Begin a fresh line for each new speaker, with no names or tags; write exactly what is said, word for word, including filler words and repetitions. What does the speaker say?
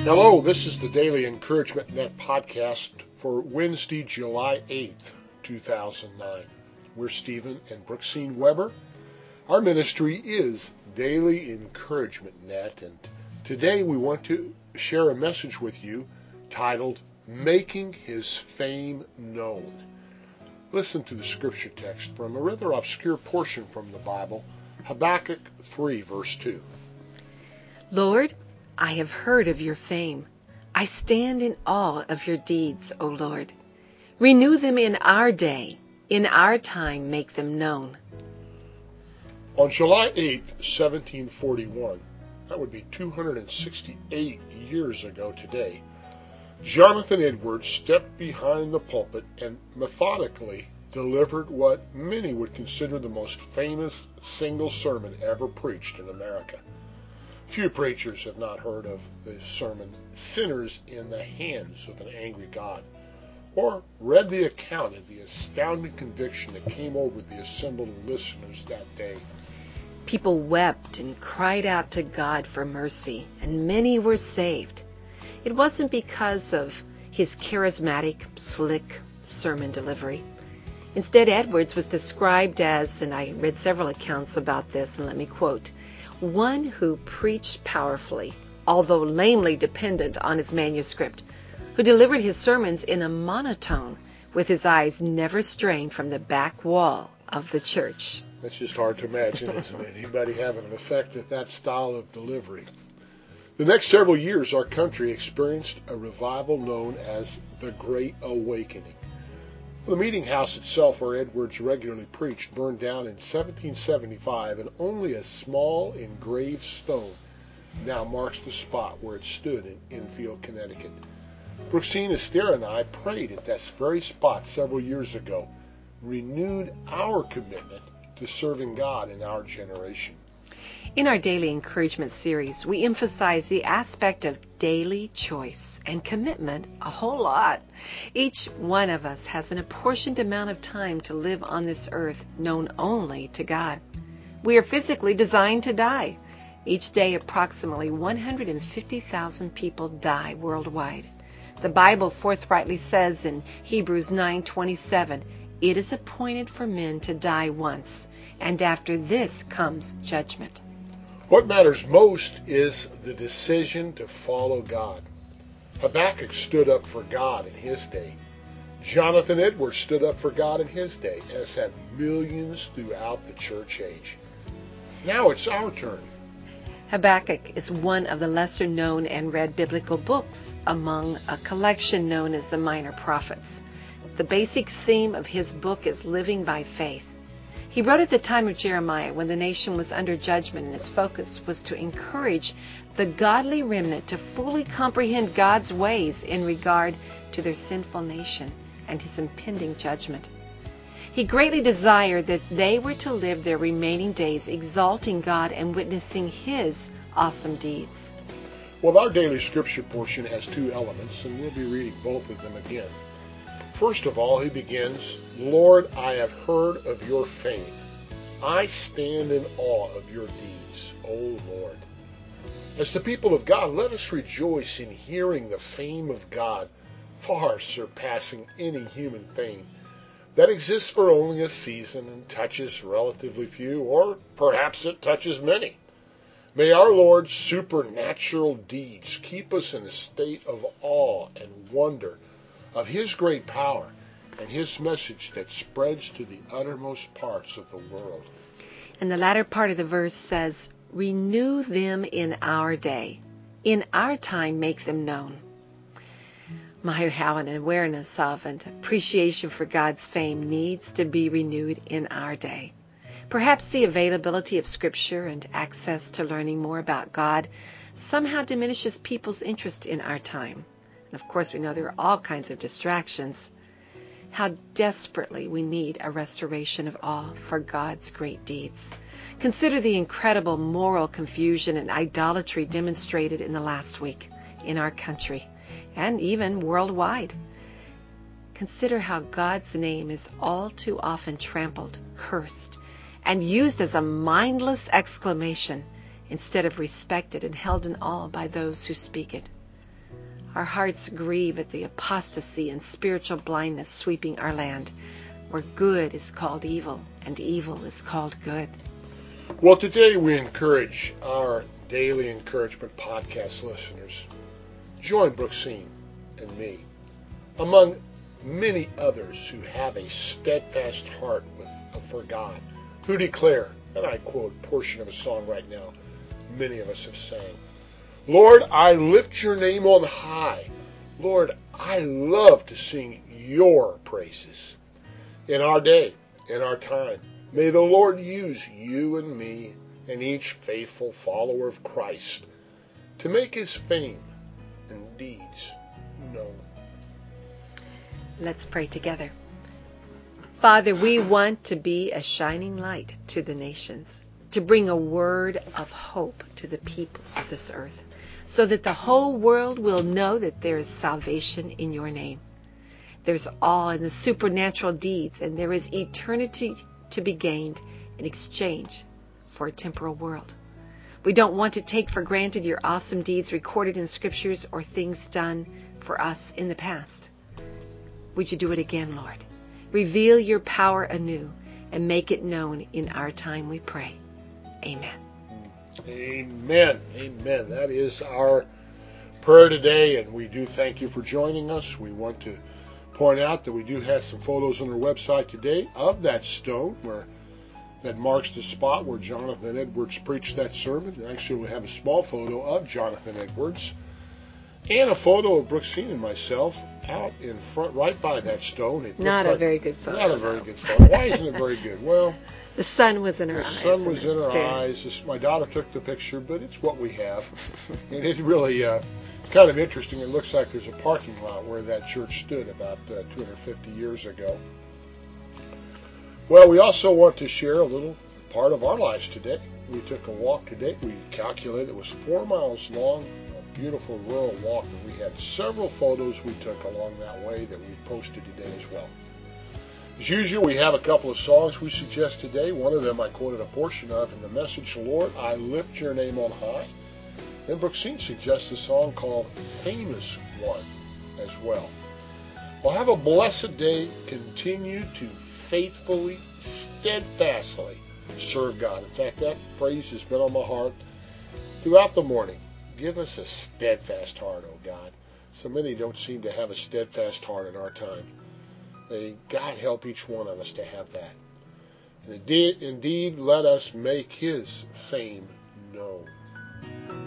Hello, this is the Daily Encouragement Net podcast for Wednesday, July eighth, two thousand nine. We're Stephen and Brooksine Weber. Our ministry is Daily Encouragement Net, and today we want to share a message with you titled, Making His Fame Known. Listen to the scripture text from a rather obscure portion from the Bible, Habakkuk three, verse two.
Lord, I have heard of your fame. I stand in awe of your deeds, O Lord. Renew them in our day. In our time make them known.
On July eighth, seventeen forty-one, that would be two hundred sixty-eight years ago today, Jonathan Edwards stepped behind the pulpit and methodically delivered what many would consider the most famous single sermon ever preached in America. Few preachers have not heard of the sermon, Sinners in the Hands of an Angry God, or read the account of the astounding conviction that came over the assembled listeners that day.
People wept and cried out to God for mercy, and many were saved. It wasn't because of his charismatic, slick sermon delivery. Instead, Edwards was described as, and I read several accounts about this, and let me quote, one who preached powerfully, although lamely dependent on his manuscript, who delivered his sermons in a monotone, with his eyes never straying from the back wall of the church.
That's just hard to imagine, isn't it? Anybody having an effect with that style of delivery. The next several years, our country experienced a revival known as the Great Awakening. The meeting house itself, where Edwards regularly preached, burned down in seventeen seventy-five, and only a small engraved stone now marks the spot where it stood in Enfield, Connecticut. Brooksine, Esther, and I prayed at that very spot several years ago, renewed our commitment to serving God in our generation.
In our Daily Encouragement series, we emphasize the aspect of daily choice and commitment a whole lot. Each one of us has an apportioned amount of time to live on this earth known only to God. We are physically designed to die. Each day, approximately one hundred fifty thousand people die worldwide. The Bible forthrightly says in Hebrews nine twenty-seven, "It is appointed for men to die once, and after this comes judgment."
What matters most is the decision to follow God. Habakkuk stood up for God in his day. Jonathan Edwards stood up for God in his day, as have millions throughout the church age. Now it's our turn.
Habakkuk is one of the lesser known and read biblical books among a collection known as the Minor Prophets. The basic theme of his book is living by faith. He wrote at the time of Jeremiah, when the nation was under judgment, and his focus was to encourage the godly remnant to fully comprehend God's ways in regard to their sinful nation and his impending judgment. He greatly desired that they were to live their remaining days exalting God and witnessing his awesome deeds.
Well, our daily scripture portion has two elements, and we'll be reading both of them again. First of all, he begins, Lord, I have heard of your fame. I stand in awe of your deeds, O Lord. As the people of God, let us rejoice in hearing the fame of God, far surpassing any human fame, that exists for only a season and touches relatively few, or perhaps it touches many. May our Lord's supernatural deeds keep us in a state of awe and wonder of his great power and his message that spreads to the uttermost parts of the world.
And the latter part of the verse says, renew them in our day. In our time make them known. My, how an awareness of and appreciation for God's fame needs to be renewed in our day. Perhaps the availability of Scripture and access to learning more about God somehow diminishes people's interest in our time. And of course, we know there are all kinds of distractions. How desperately we need a restoration of awe for God's great deeds. Consider the incredible moral confusion and idolatry demonstrated in the last week in our country and even worldwide. Consider how God's name is all too often trampled, cursed, and used as a mindless exclamation instead of respected and held in awe by those who speak it. Our hearts grieve at the apostasy and spiritual blindness sweeping our land, where good is called evil and evil is called good.
Well, today we encourage our Daily Encouragement podcast listeners. Join Brooksine and me, among many others who have a steadfast heart with, for God, who declare, and I quote a portion of a song right now many of us have sang, Lord, I lift your name on high. Lord, I love to sing your praises. In our day, in our time, may the Lord use you and me and each faithful follower of Christ to make his fame and deeds known.
Let's pray together. Father, we want to be a shining light to the nations, to bring a word of hope to the peoples of this earth, so that the whole world will know that there is salvation in your name. There's awe in the supernatural deeds, and there is eternity to be gained in exchange for a temporal world. We don't want to take for granted your awesome deeds recorded in scriptures or things done for us in the past. Would you do it again, Lord? Reveal your power anew and make it known in our time, we pray. Amen.
Amen. Amen. That is our prayer today, and we do thank you for joining us. We want to point out that we do have some photos on our website today of that stone where that marks the spot where Jonathan Edwards preached that sermon. Actually, we have a small photo of Jonathan Edwards and a photo of Brooksine and myself out in front right by that stone. It
Not a
like,
very good photo.
Not a very good photo. Why isn't it very good? Well,
the sun was in her
the
eyes.
The sun was in her
stared.
eyes. This, my daughter took the picture, but it's what we have. And it's really uh, kind of interesting. It looks like there's a parking lot where that church stood about uh, two hundred fifty years ago. Well, we also want to share a little part of our lives today. We took a walk today. We calculated it was four miles long, a beautiful rural walk, and we had several photos we took along that way that we posted today as well. As usual, we have a couple of songs we suggest today. One of them I quoted a portion of in the message, Lord, I lift your name on high. Then Brooksine suggests a song called Famous One as well. Well, have a blessed day. Continue to faithfully, steadfastly serve God. In fact, that phrase has been on my heart throughout the morning. Give us a steadfast heart, oh God. So many don't seem to have a steadfast heart in our time. May God help each one of us to have that. And indeed, indeed, let us make his fame known.